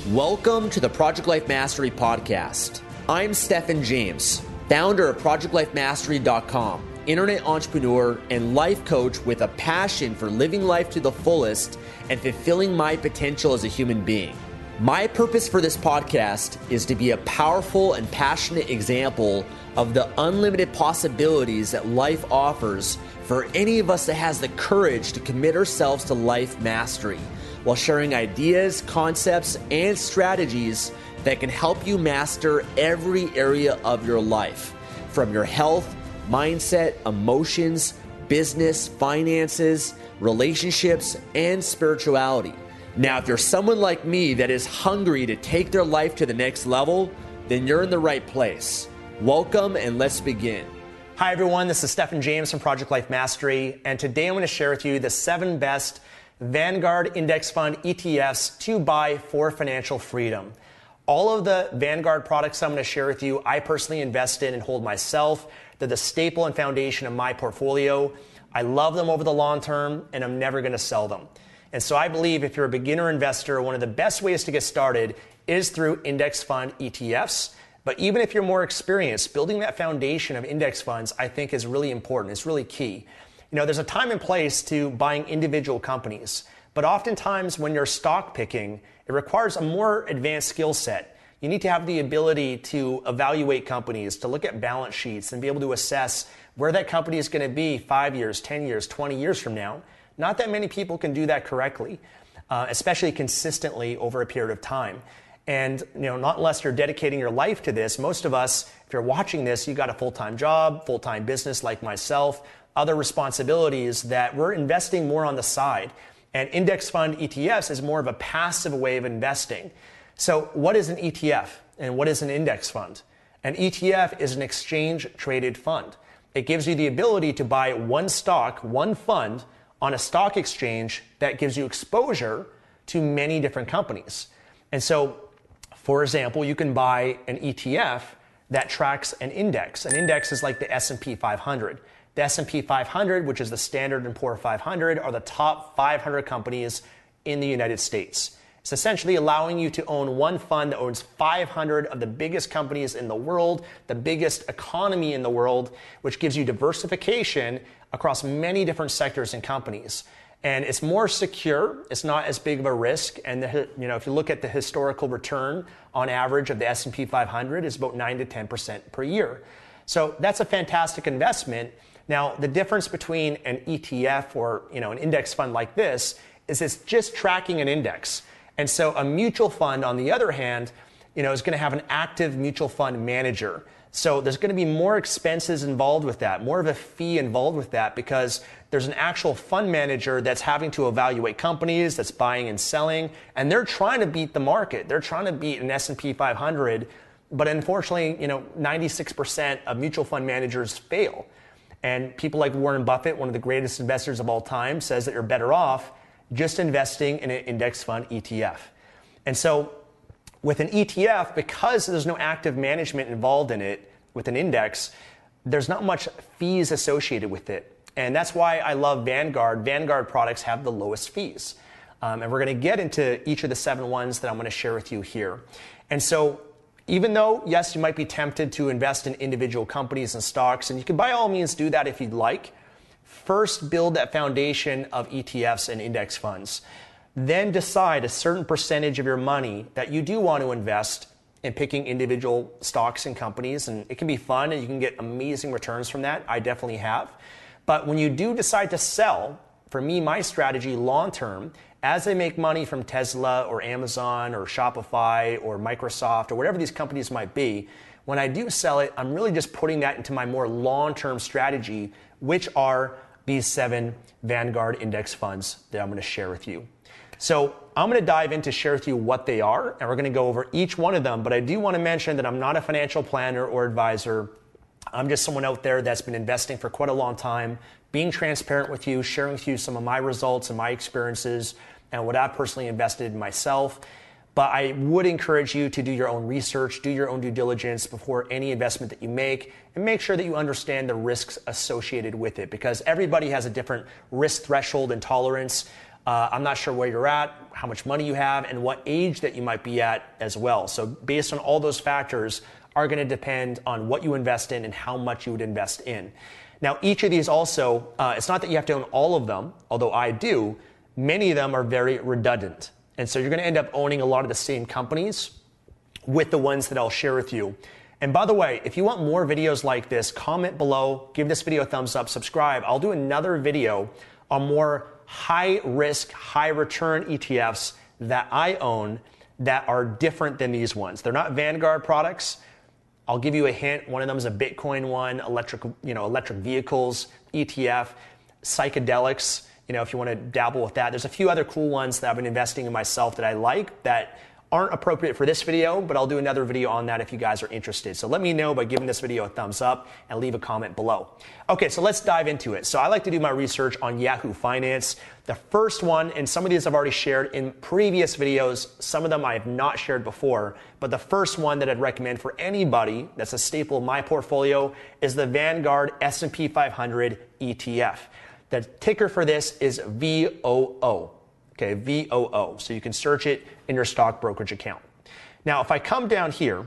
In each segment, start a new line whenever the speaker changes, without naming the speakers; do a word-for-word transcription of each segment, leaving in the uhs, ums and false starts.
Welcome to the Project Life Mastery podcast. I'm Stephen James, founder of project life mastery dot com, internet entrepreneur and life coach with a passion for living life to the fullest and fulfilling my potential as a human being. My purpose for this podcast is to be a powerful and passionate example of the unlimited possibilities that life offers for any of us that has the courage to commit ourselves to life mastery, while sharing ideas, concepts, and strategies that can help you master every area of your life, from your health, mindset, emotions, business, finances, relationships, and spirituality. Now, if you're someone like me that is hungry to take their life to the next level, then you're in the right place. Welcome, and let's begin.
Hi everyone, this is Stephen James from Project Life Mastery, and today I'm going to share with you the seven best Vanguard Index Fund E T Fs to buy for financial freedom. All of the Vanguard products I'm going to share with you, I personally invest in and hold myself. They're the staple and foundation of my portfolio. I love them over the long term, and I'm never going to sell them. And so I believe if you're a beginner investor, one of the best ways to get started is through index fund E T Fs. But even if you're more experienced, building that foundation of index funds, I think is really important. It's really key. You know, there's a time and place to buying individual companies, but oftentimes when you're stock picking, it requires a more advanced skill set. You need to have the ability to evaluate companies, to look at balance sheets and be able to assess where that company is going to be five years, ten years, twenty years from now. Not that many people can do that correctly, uh, especially consistently over a period of time. And you know, not unless you're dedicating your life to this. Most of us, if you're watching this, you got a full-time job, full-time business like myself, other responsibilities that we're investing more on the side. And index fund E T Fs is more of a passive way of investing. So what is an E T F and what is an index fund? An E T F is an exchange-traded fund. It gives you the ability to buy one stock, one fund on a stock exchange that gives you exposure to many different companies. And so, for example, you can buy an E T F that tracks an index. An index is like the S and P five hundred. The S and P five hundred, which is the Standard and Poor five hundred, are the top five hundred companies in the United States. It's essentially allowing you to own one fund that owns five hundred of the biggest companies in the world, the biggest economy in the world, which gives you diversification across many different sectors and companies. And it's more secure. It's not as big of a risk. And the, you know, if you look at the historical return on average of the S and P five hundred, is about nine to ten percent per year. So that's a fantastic investment. Now, the difference between an E T F or you know an index fund like this is it's just tracking an index. And so a mutual fund, on the other hand, you know, is going to have an active mutual fund manager. So there's going to be more expenses involved with that, more of a fee involved with that, because there's an actual fund manager that's having to evaluate companies, that's buying and selling, and they're trying to beat the market. They're trying to beat an S and P five hundred, but unfortunately, you know, ninety-six percent of mutual fund managers fail. And people like Warren Buffett, one of the greatest investors of all time, says that you're better off just investing in an index fund E T F. And so with an E T F, because there's no active management involved in it with an index, there's not much fees associated with it. And that's why I love Vanguard. Vanguard products have the lowest fees. Um, and we're going to get into each of the seven ones that I'm going to share with you here. And so even though, yes, you might be tempted to invest in individual companies and stocks, and you can by all means do that if you'd like, first build that foundation of E T Fs and index funds. Then decide a certain percentage of your money that you do want to invest in picking individual stocks and companies. And it can be fun and you can get amazing returns from that. I definitely have. But when you do decide to sell, for me, my strategy long term, as they make money from Tesla or Amazon or Shopify or Microsoft or whatever these companies might be, when I do sell it, I'm really just putting that into my more long-term strategy, which are these seven Vanguard index funds that I'm going to share with you. So I'm going to dive in to share with you what they are, and we're going to go over each one of them. But I do want to mention that I'm not a financial planner or advisor. I'm just someone out there that's been investing for quite a long time, being transparent with you, sharing with you some of my results and my experiences and what I've personally invested in myself. But I would encourage you to do your own research, do your own due diligence before any investment that you make, and make sure that you understand the risks associated with it, because everybody has a different risk threshold and tolerance. Uh, I'm not sure where you're at, how much money you have, and what age that you might be at as well. So based on all those factors are going to depend on what you invest in and how much you would invest in. Now, each of these also, uh, it's not that you have to own all of them, although I do. Many of them are very redundant. And so you're going to end up owning a lot of the same companies with the ones that I'll share with you. And by the way, if you want more videos like this, comment below, give this video a thumbs up, subscribe. I'll do another video on more high risk, high return E T Fs that I own that are different than these ones. They're not Vanguard products. I'll give you a hint. One of them is a Bitcoin one, electric, you know, electric vehicles, E T F, psychedelics. You know, if you want to dabble with that. There's a few other cool ones that I've been investing in myself that I like that aren't appropriate for this video, but I'll do another video on that if you guys are interested. So let me know by giving this video a thumbs up and leave a comment below. Okay, so let's dive into it. So I like to do my research on Yahoo Finance. The first one, and some of these I've already shared in previous videos, some of them I have not shared before, but the first one that I'd recommend for anybody that's a staple of my portfolio is the Vanguard S and P five hundred E T F. The ticker for this is V O O. Okay, V O O. So you can search it in your stock brokerage account. Now, if I come down here,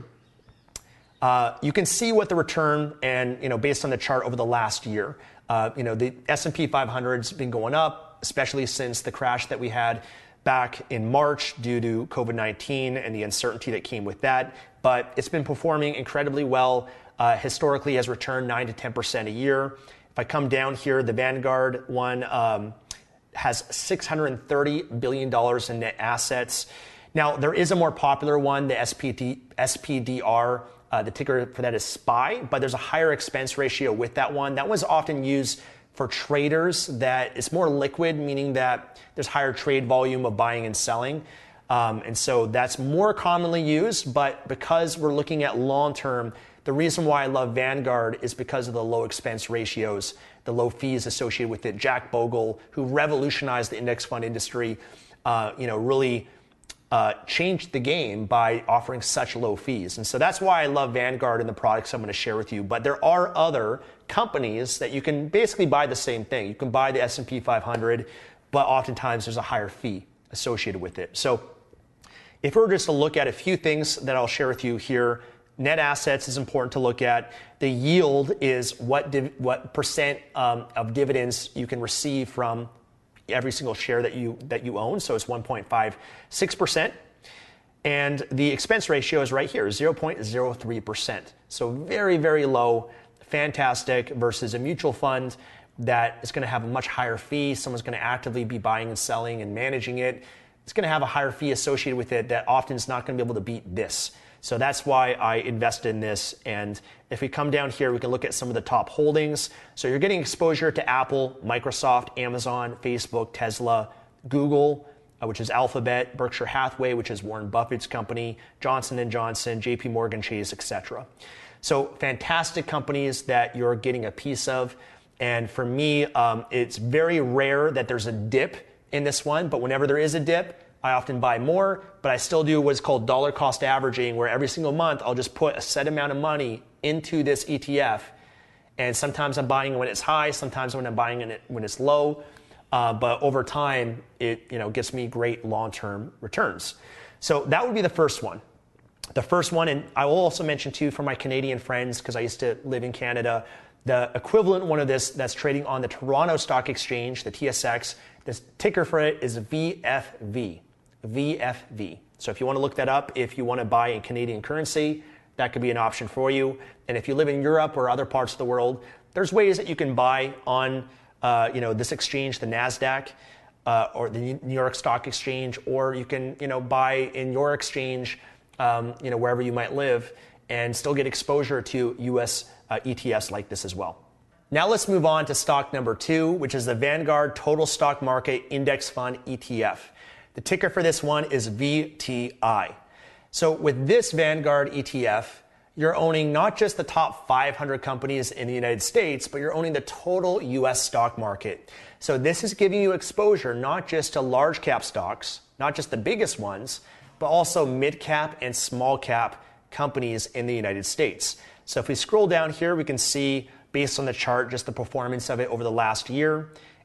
uh, you can see what the return and, you know, based on the chart over the last year, uh, you know, the S and P five hundred has been going up, especially since the crash that we had back in March due to COVID nineteen and the uncertainty that came with that. But it's been performing incredibly well. Uh, historically has returned nine to ten percent a year. If I come down here, the Vanguard one um, has six hundred thirty billion dollars in net assets. Now, there is a more popular one, the S P D, S P D R. Uh, the ticker for that is S P Y, but there's a higher expense ratio with that one. That was often used for traders that it's more liquid, meaning that there's higher trade volume of buying and selling. Um, and so that's more commonly used, but because we're looking at long-term, the reason why I love Vanguard is because of the low expense ratios, the low fees associated with it. Jack Bogle, who revolutionized the index fund industry, uh, you know, really uh, changed the game by offering such low fees. And so that's why I love Vanguard and the products I'm going to share with you. But there are other companies that you can basically buy the same thing. You can buy the S and P five hundred, but oftentimes there's a higher fee associated with it. So if we were just to look at a few things that I'll share with you here, net assets is important to look at. The yield is what div- what percent um, of dividends you can receive from every single share that you that you own. So it's one point five six percent. And the expense ratio is right here, zero point zero three percent. So very, very low, fantastic versus a mutual fund that is going to have a much higher fee. Someone's going to actively be buying and selling and managing it. It's going to have a higher fee associated with it that often is not going to be able to beat this. So that's why I invested in this. And if we come down here, we can look at some of the top holdings. So you're getting exposure to Apple, Microsoft, Amazon, Facebook, Tesla, Google, uh, which is Alphabet, Berkshire Hathaway, which is Warren Buffett's company, Johnson and Johnson, J P Morgan Chase, et cetera. So fantastic companies that you're getting a piece of. And for me, um, it's very rare that there's a dip in this one, but whenever there is a dip, I often buy more, but I still do what's called dollar cost averaging, where every single month I'll just put a set amount of money into this E T F. And sometimes I'm buying it when it's high, sometimes when I'm buying it when it's low. Uh, but over time, it you know gets me great long-term returns. So that would be the first one. The first one, and I will also mention too for my Canadian friends, because I used to live in Canada, the equivalent one of this that's trading on the Toronto Stock Exchange, the T S X, the ticker for it is V F V. V F V. So if you want to look that up, if you want to buy in Canadian currency, that could be an option for you. And if you live in Europe or other parts of the world, there's ways that you can buy on uh, you know, this exchange, the NASDAQ, uh, or the New York Stock Exchange, or you can you know, buy in your exchange um, you know, wherever you might live and still get exposure to U S uh, E T Fs like this as well. Now let's move on to stock number two, which is the Vanguard Total Stock Market Index Fund E T F. The ticker for this one is V T I. So with this Vanguard E T F, you're owning not just the top five hundred companies in the United States, but you're owning the total U S stock market. So this is giving you exposure not just to large cap stocks, not just the biggest ones, but also mid cap and small cap companies in the United States. So if we scroll down here, we can see based on the chart, just the performance of it over the last year.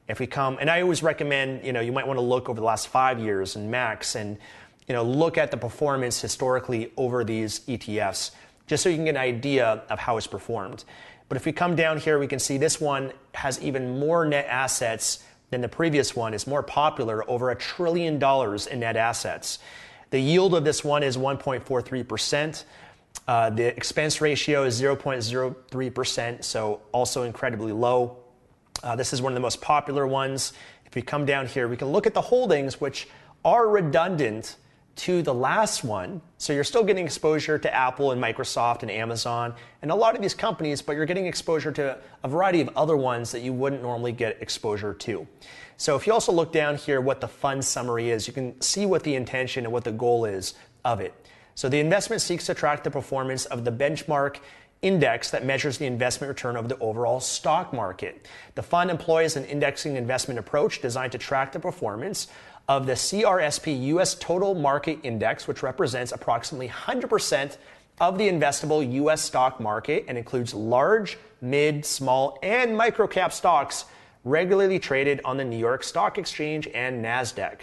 If we come, and I always recommend, you know, you might want to look over the last five years and max and, you know, look at the performance historically over these E T Fs, just so you can get an idea of how it's performed. But if we come down here, we can see this one has even more net assets than the previous one. It's more popular, over a trillion dollars in net assets. The yield of this one is one point four three percent. Uh, the expense ratio is zero point zero three percent, so also incredibly low. Uh, this is one of the most popular ones. If we come down here, we can look at the holdings, which are redundant to the last one. So you're still getting exposure to Apple and Microsoft and Amazon and a lot of these companies, but you're getting exposure to a variety of other ones that you wouldn't normally get exposure to. So if you also look down here what the fund summary is, you can see what the intention and what the goal is of it. So the investment seeks to track the performance of the benchmark index that measures the investment return of the overall stock market. The fund employs an indexing investment approach designed to track the performance of the C R S P U S Total Market Index, which represents approximately one hundred percent of the investable U S stock market and includes large, mid, small, and micro-cap stocks regularly traded on the New York Stock Exchange and NASDAQ.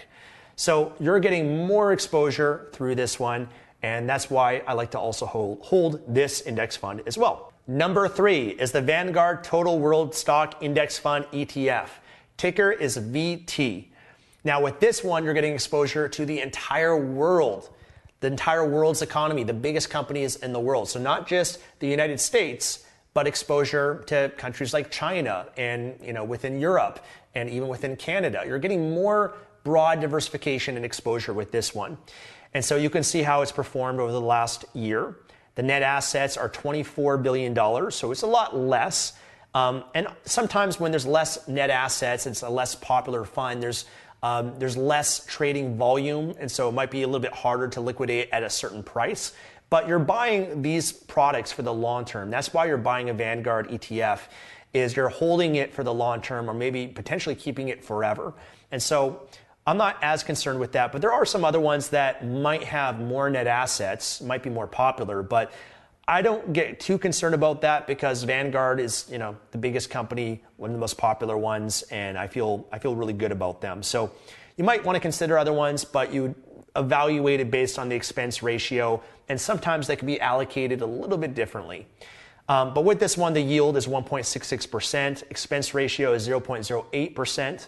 So you're getting more exposure through this one, and that's why I like to also hold, hold this index fund as well. Number three is the Vanguard Total World Stock Index Fund E T F. Ticker is V T. Now with this one, you're getting exposure to the entire world, the entire world's economy, the biggest companies in the world. So not just the United States, but exposure to countries like China and, you know, within Europe and even within Canada. You're getting more broad diversification and exposure with this one. And so you can see how it's performed over the last year. The net assets are twenty-four billion dollars, so it's a lot less. Um, and sometimes when there's less net assets, it's a less popular fund, there's um, there's less trading volume, and so it might be a little bit harder to liquidate at a certain price. But you're buying these products for the long term. That's why you're buying a Vanguard E T F, is you're holding it for the long term or maybe potentially keeping it forever. And so I'm not as concerned with that, but there are some other ones that might have more net assets, might be more popular, but I don't get too concerned about that because Vanguard is, you know, the biggest company, one of the most popular ones, and I feel I feel really good about them. So you might want to consider other ones, but you evaluate it based on the expense ratio, and sometimes they can be allocated a little bit differently. Um, but with this one, the yield is one point six six percent, expense ratio is zero point zero eight percent.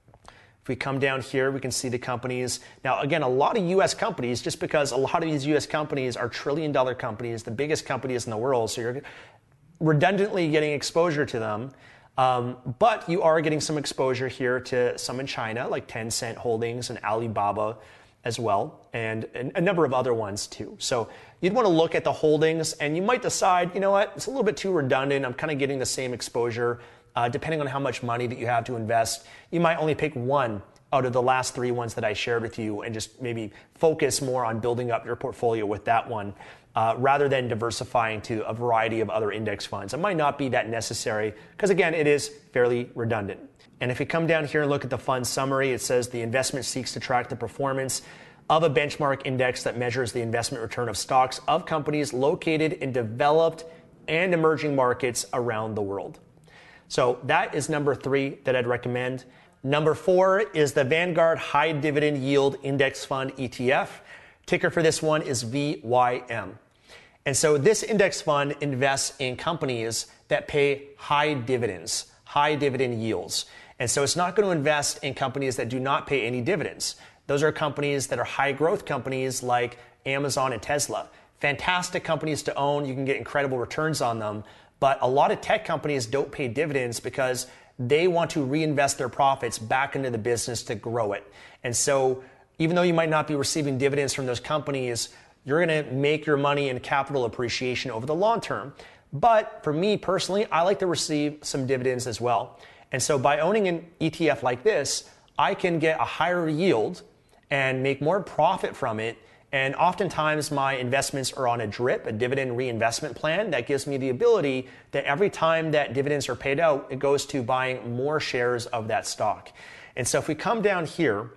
If we come down here, we can see the companies. Now, again, a lot of U S companies, just because a lot of these U S companies are trillion dollar companies, the biggest companies in the world, so you're redundantly getting exposure to them. Um, but you are getting some exposure here to some in China, like Tencent Holdings and Alibaba as well, and, and a number of other ones too. So you'd want to look at the holdings, and you might decide, you know what, it's a little bit too redundant. I'm kind of getting the same exposure. Uh, depending on how much money that you have to invest, you might only pick one out of the last three ones that I shared with you and just maybe focus more on building up your portfolio with that one uh, rather than diversifying to a variety of other index funds. It might not be that necessary because, again, it is fairly redundant. And if you come down here and look at the fund summary, it says the investment seeks to track the performance of a benchmark index that measures the investment return of stocks of companies located in developed and emerging markets around the world. So that is number three that I'd recommend. Number four is the Vanguard High Dividend Yield Index Fund E T F. Ticker for this one is V Y M. And so this index fund invests in companies that pay high dividends, high dividend yields. And so it's not going to invest in companies that do not pay any dividends. Those are companies that are high growth companies like Amazon and Tesla. Fantastic companies to own. You can get incredible returns on them. But a lot of tech companies don't pay dividends because they want to reinvest their profits back into the business to grow it. And so even though you might not be receiving dividends from those companies, you're going to make your money in capital appreciation over the long term. But for me personally, I like to receive some dividends as well. And so by owning an E T F like this, I can get a higher yield and make more profit from it. And oftentimes my investments are on a DRIP, a dividend reinvestment plan, that gives me the ability that every time that dividends are paid out, it goes to buying more shares of that stock. And so if we come down here,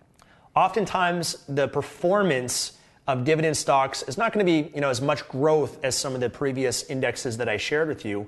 oftentimes the performance of dividend stocks is not going to be, you know, as much growth as some of the previous indexes that I shared with you.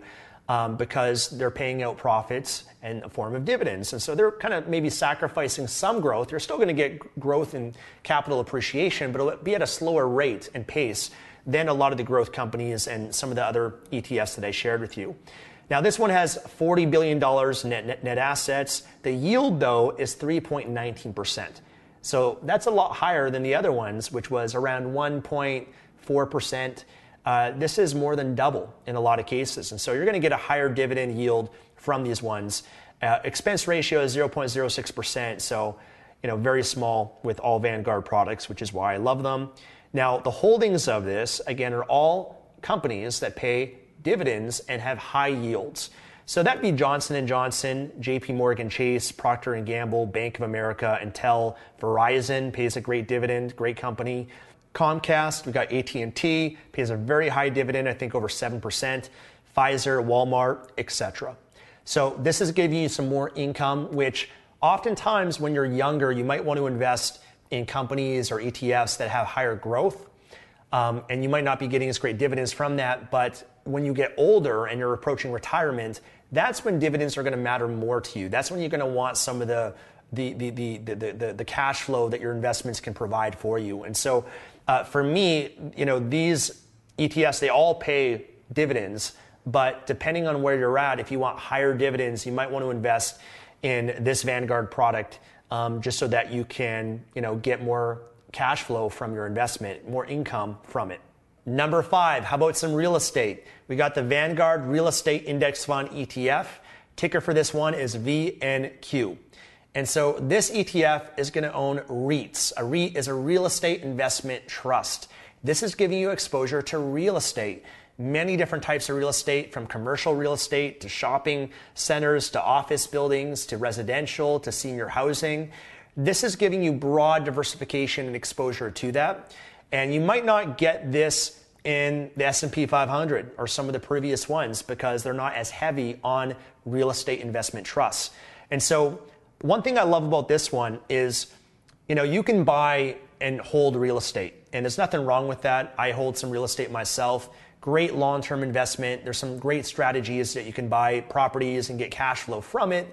um, because they're paying out profits in the form of dividends. And so they're kind of maybe sacrificing some growth. You're still going to get growth in capital appreciation, but it'll be at a slower rate and pace than a lot of the growth companies and some of the other E T Fs that I shared with you. Now, this one has forty billion dollars net, net, net assets. The yield, though, is three point one nine percent. So that's a lot higher than the other ones, which was around one point four percent. Uh, this is more than double in a lot of cases. And so you're going to get a higher dividend yield from these ones. Uh, expense ratio is zero point zero six percent. So, you know, very small with all Vanguard products, which is why I love them. Now, the holdings of this, again, are all companies that pay dividends and have high yields. So that'd be Johnson and Johnson, J P Morgan Chase, Procter and Gamble, Bank of America, Intel, Verizon pays a great dividend, great company. Comcast, we've got A T and T, pays a very high dividend, I think over seven percent. Pfizer, Walmart, et cetera. So this is giving you some more income, which oftentimes when you're younger, you might want to invest in companies or E T Fs that have higher growth. Um, and you might not be getting as great dividends from that, but when you get older and you're approaching retirement, that's when dividends are going to matter more to you. That's when you're going to want some of the the the the the, the, the cash flow that your investments can provide for you. And so uh, for me, you know, these E T Fs, they all pay dividends, but depending on where you're at, if you want higher dividends, you might want to invest in this Vanguard product um, just so that you can, you know, get more cash flow from your investment, more income from it. Number five, how about some real estate? We got the Vanguard Real Estate Index Fund E T F. Ticker for this one is V N Q. And so this E T F is going to own REITs. A REIT is a real estate investment trust. This is giving you exposure to real estate. Many different types of real estate, from commercial real estate to shopping centers to office buildings to residential to senior housing. This is giving you broad diversification and exposure to that. And you might not get this in the S and P five hundred or some of the previous ones because they're not as heavy on real estate investment trusts. And so one thing I love about this one is, you know, you can buy and hold real estate. And there's nothing wrong with that. I hold some real estate myself. Great long-term investment. There's some great strategies that you can buy properties and get cash flow from it.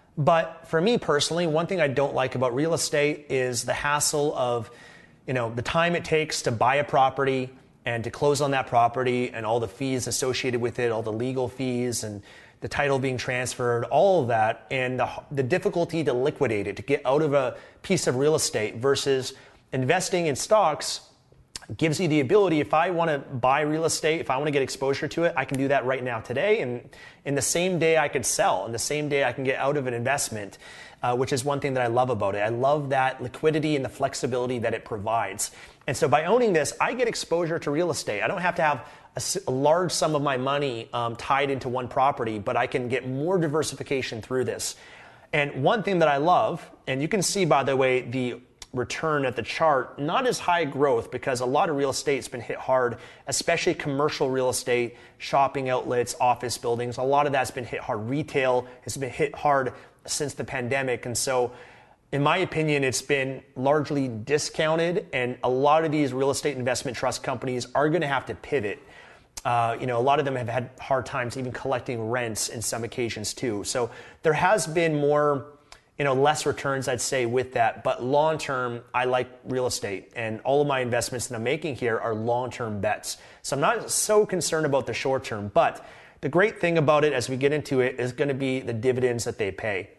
But for me personally, one thing I don't like about real estate is the hassle of, you know, the time it takes to buy a property and to close on that property and all the fees associated with it, all the legal fees and the title being transferred, all of that, and the, the difficulty to liquidate it, to get out of a piece of real estate versus investing in stocks gives you the ability, if I want to buy real estate, if I want to get exposure to it, I can do that right now today. And in the same day I could sell, in the same day I can get out of an investment, uh, which is one thing that I love about it. I love that liquidity and the flexibility that it provides. And so by owning this, I get exposure to real estate. I don't have to have a, a large sum of my money um, tied into one property, but I can get more diversification through this. And one thing that I love, and you can see, by the way, the return at the chart, not as high growth because a lot of real estate's been hit hard, especially commercial real estate, shopping outlets, office buildings. A lot of that's been hit hard. Retail has been hit hard since the pandemic. And so in my opinion, it's been largely discounted, and a lot of these real estate investment trust companies are going to have to pivot. Uh, you know, a lot of them have had hard times even collecting rents in some occasions too. So there has been more, you know, less returns, I'd say, with that. But long-term, I like real estate. And all of my investments that I'm making here are long-term bets. So I'm not so concerned about the short-term. But the great thing about it, as we get into it, is going to be the dividends that they pay.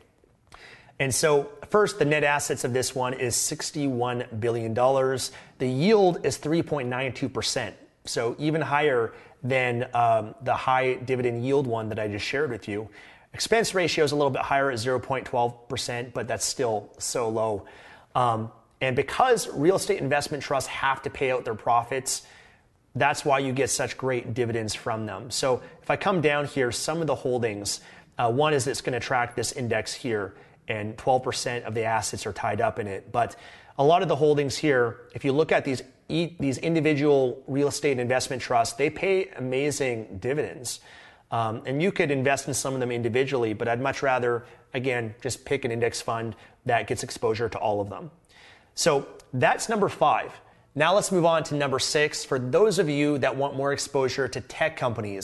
And so first, the net assets of this one is sixty-one billion dollars. The yield is three point nine two percent. So even higher than um, the high dividend yield one that I just shared with you. Expense ratio is a little bit higher at zero point one two percent, but that's still so low. Um, and because real estate investment trusts have to pay out their profits, that's why you get such great dividends from them. So if I come down here, some of the holdings, uh, one is it's going to track this index here, and twelve percent of the assets are tied up in it. But a lot of the holdings here, if you look at these, these individual real estate investment trusts, they pay amazing dividends. Um, and you could invest in some of them individually, but I'd much rather, again, just pick an index fund that gets exposure to all of them. So that's number five. Now let's move on to number six. For those of you that want more exposure to tech companies,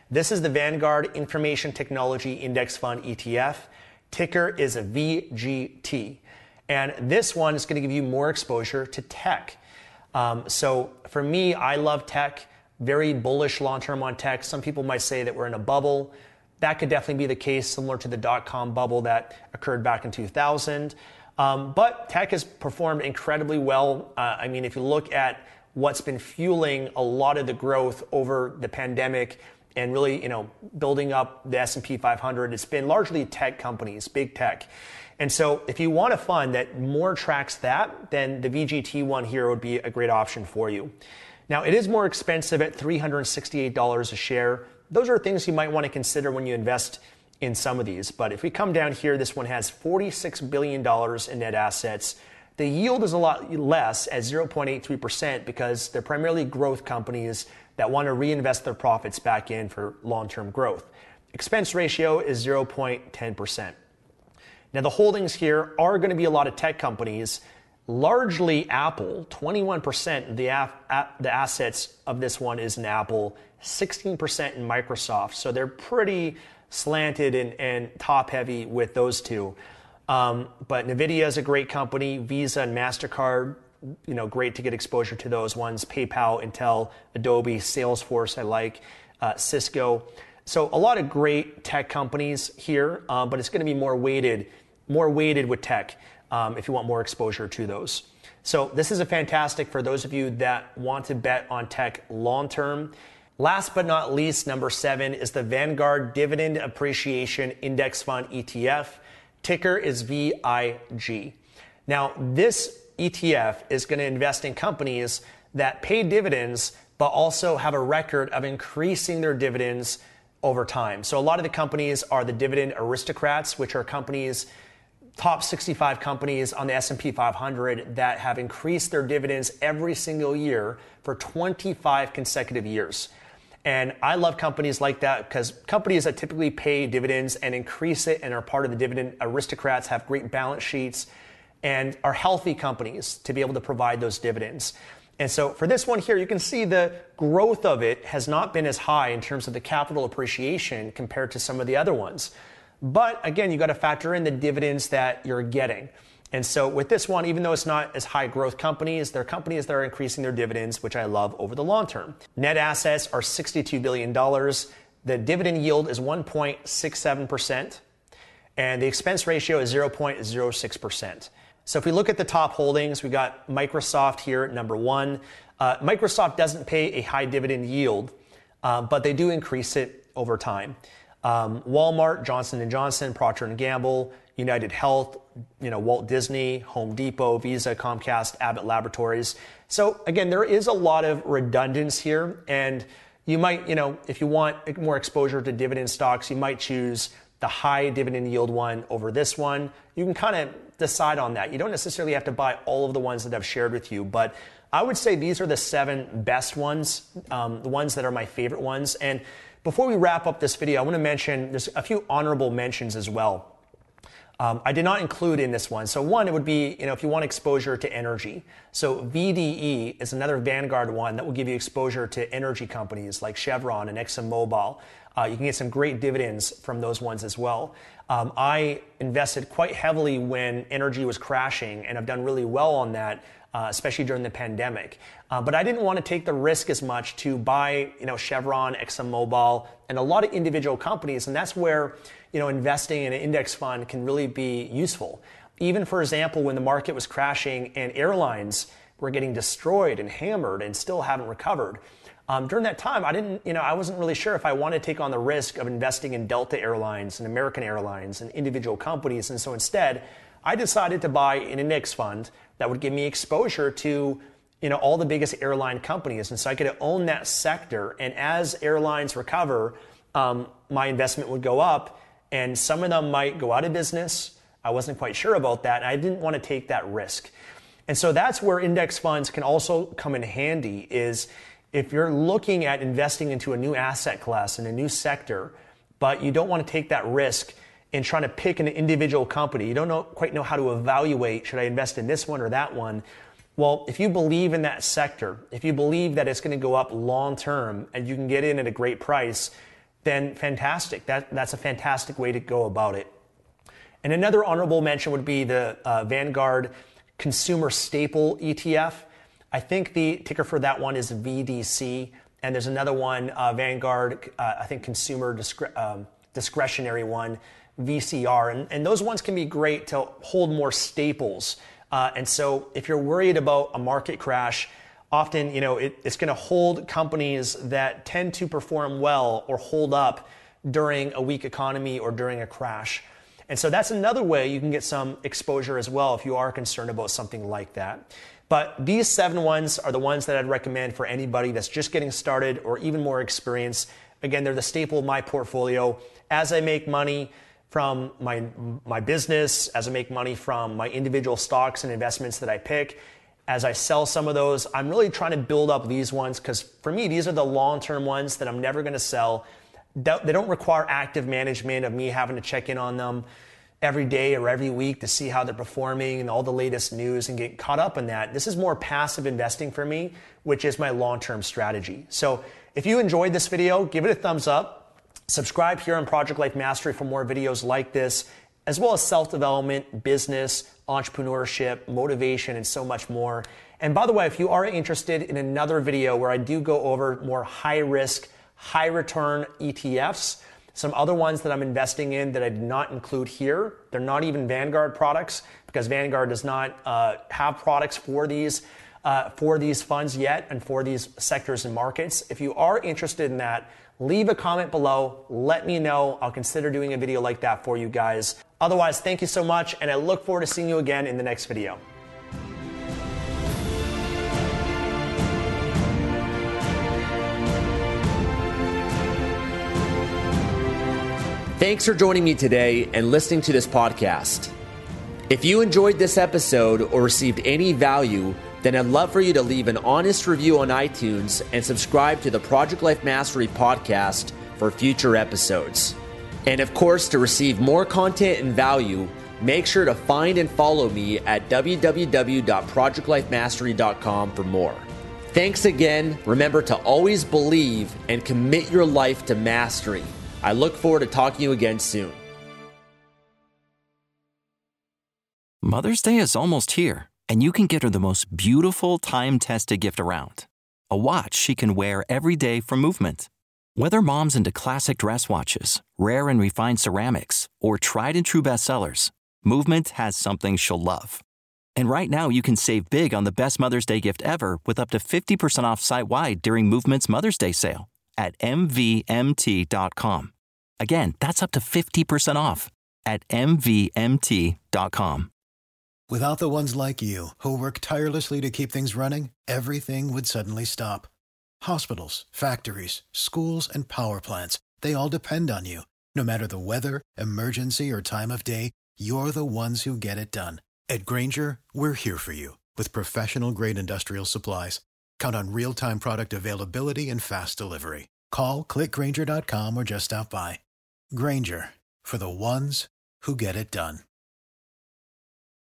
This is the Vanguard Information Technology Index Fund E T F. Ticker is a V G T. And this one is going to give you more exposure to tech. Um, so for me, I love tech, very bullish long-term on tech. Some people might say that we're in a bubble. That could definitely be the case, similar to the dot-com bubble that occurred back in two thousand. Um, but tech has performed incredibly well. Uh, I mean, if you look at what's been fueling a lot of the growth over the pandemic and really, you know, building up the S and P five hundred, it's been largely tech companies, big tech. And so if you want a fund that more tracks that, then the V G T one here would be a great option for you. Now, it is more expensive at three hundred sixty-eight dollars a share. Those are things you might want to consider when you invest in some of these. But if we come down here, this one has forty-six billion dollars in net assets. The yield is a lot less at zero point eight three percent because they're primarily growth companies that want to reinvest their profits back in for long-term growth. Expense ratio is zero point one zero percent. Now, the holdings here are going to be a lot of tech companies, largely Apple. twenty-one percent of the, af- the assets of this one is in Apple, sixteen percent in Microsoft. So they're pretty slanted and, and top-heavy with those two. Um, but NVIDIA is a great company. Visa and MasterCard, you know, great to get exposure to those ones. PayPal, Intel, Adobe, Salesforce, I like, uh, Cisco. So a lot of great tech companies here, um, but it's going to be more weighted, more weighted with tech um, if you want more exposure to those. So this is a fantastic for those of you that want to bet on tech long term. Last but not least, number seven is the Vanguard Dividend Appreciation Index Fund E T F. Ticker is V I G. Now, this E T F is going to invest in companies that pay dividends, but also have a record of increasing their dividends over time. So a lot of the companies are the dividend aristocrats, which are companies, top sixty-five companies on the S and P five hundred that have increased their dividends every single year for twenty-five consecutive years. And I love companies like that because companies that typically pay dividends and increase it and are part of the dividend aristocrats have great balance sheets and are healthy companies to be able to provide those dividends. And so for this one here, you can see the growth of it has not been as high in terms of the capital appreciation compared to some of the other ones. But again, you got to factor in the dividends that you're getting. And so with this one, even though it's not as high growth companies, they're companies that are increasing their dividends, which I love over the long term. Net assets are sixty-two billion dollars. The dividend yield is one point six seven percent. And the expense ratio is zero point zero six percent. So if we look at the top holdings, we got Microsoft here at number one. Uh, Microsoft doesn't pay a high dividend yield, uh, but they do increase it over time. Um, Walmart, Johnson and Johnson, Procter and Gamble, United Health, you know, Walt Disney, Home Depot, Visa, Comcast, Abbott Laboratories. So again, there is a lot of redundance here, and you might, you know, if you want more exposure to dividend stocks, you might choose the high dividend yield one over this one. You can kind of decide on that. You don't necessarily have to buy all of the ones that I've shared with you, but I would say these are the seven best ones, um, the ones that are my favorite ones. And before we wrap up this video, I want to mention there's a few honorable mentions as well. Um, I did not include in this one. So one, it would be, you know, if you want exposure to energy. So V D E is another Vanguard one that will give you exposure to energy companies like Chevron and ExxonMobil. Uh, you can get some great dividends from those ones as well. Um, I invested quite heavily when energy was crashing, and I've done really well on that, uh, especially during the pandemic. Uh, but I didn't want to take the risk as much to buy, you know, Chevron, ExxonMobil, and a lot of individual companies, and that's where, you know, investing in an index fund can really be useful. Even, for example, when the market was crashing and airlines were getting destroyed and hammered and still haven't recovered. Um, during that time, I didn't, you know, I wasn't really sure if I wanted to take on the risk of investing in Delta Airlines and American Airlines and individual companies. And so instead, I decided to buy an index fund that would give me exposure to, you know, all the biggest airline companies. And so I could own that sector. And as airlines recover, um, my investment would go up, and some of them might go out of business. I wasn't quite sure about that, and I didn't want to take that risk. And so that's where index funds can also come in handy, is if you're looking at investing into a new asset class in a new sector, but you don't want to take that risk in trying to pick an individual company, you don't know, quite know how to evaluate, should I invest in this one or that one? Well, if you believe in that sector, if you believe that it's going to go up long term and you can get in at a great price, then fantastic. That, that's a fantastic way to go about it. And another honorable mention would be the uh, Vanguard Consumer Staple E T F. I think the ticker for that one is V D C. And there's another one, uh, Vanguard, uh, I think Consumer Discre- um, Discretionary one, V C R. And, and those ones can be great to hold more staples. Uh, and so if you're worried about a market crash, often, you know, it, it's going to hold companies that tend to perform well or hold up during a weak economy or during a crash. And so that's another way you can get some exposure as well if you are concerned about something like that. But these seven ones are the ones that I'd recommend for anybody that's just getting started or even more experienced. Again, they're the staple of my portfolio. As I make money from my, my business, as I make money from my individual stocks and investments that I pick, as I sell some of those, I'm really trying to build up these ones because for me, these are the long-term ones that I'm never going to sell. They don't require active management of me having to check in on them every day or every week to see how they're performing and all the latest news and get caught up in that. This is more passive investing for me, which is my long-term strategy. So if you enjoyed this video, give it a thumbs up. Subscribe here on Project Life Mastery for more videos like this, as well as self-development, business, entrepreneurship, motivation, and so much more. And by the way, if you are interested in another video where I do go over more high-risk, high-return E T Fs, some other ones that I'm investing in that I did not include here, they're not even Vanguard products because Vanguard does not uh, have products for these, uh, for these funds yet and for these sectors and markets. If you are interested in that, leave a comment below. Let me know. I'll consider doing a video like that for you guys. Otherwise, thank you so much, and I look forward to seeing you again in the next video.
Thanks for joining me today and listening to this podcast. If you enjoyed this episode or received any value, then I'd love for you to leave an honest review on iTunes and subscribe to the Project Life Mastery podcast for future episodes. And of course, to receive more content and value, make sure to find and follow me at w w w dot project life mastery dot com for more. Thanks again. Remember to always believe and commit your life to mastery. I look forward to talking to you again soon.
Mother's Day is almost here, and you can get her the most beautiful time-tested gift around. A watch she can wear every day from Movement. Whether mom's into classic dress watches, rare and refined ceramics, or tried and true bestsellers, Movement has something she'll love. And right now you can save big on the best Mother's Day gift ever with up to fifty percent off site-wide during Movement's Mother's Day sale at m v m t dot com. Again, that's up to fifty percent off at m v m t dot com.
Without the ones like you, who work tirelessly to keep things running, everything would suddenly stop. Hospitals, factories, schools, and power plants, they all depend on you. No matter the weather, emergency, or time of day, you're the ones who get it done. At Grainger, we're here for you with professional-grade industrial supplies. Count on real-time product availability and fast delivery. Call, click grainger dot com, or just stop by. Grainger, for the ones who get it done.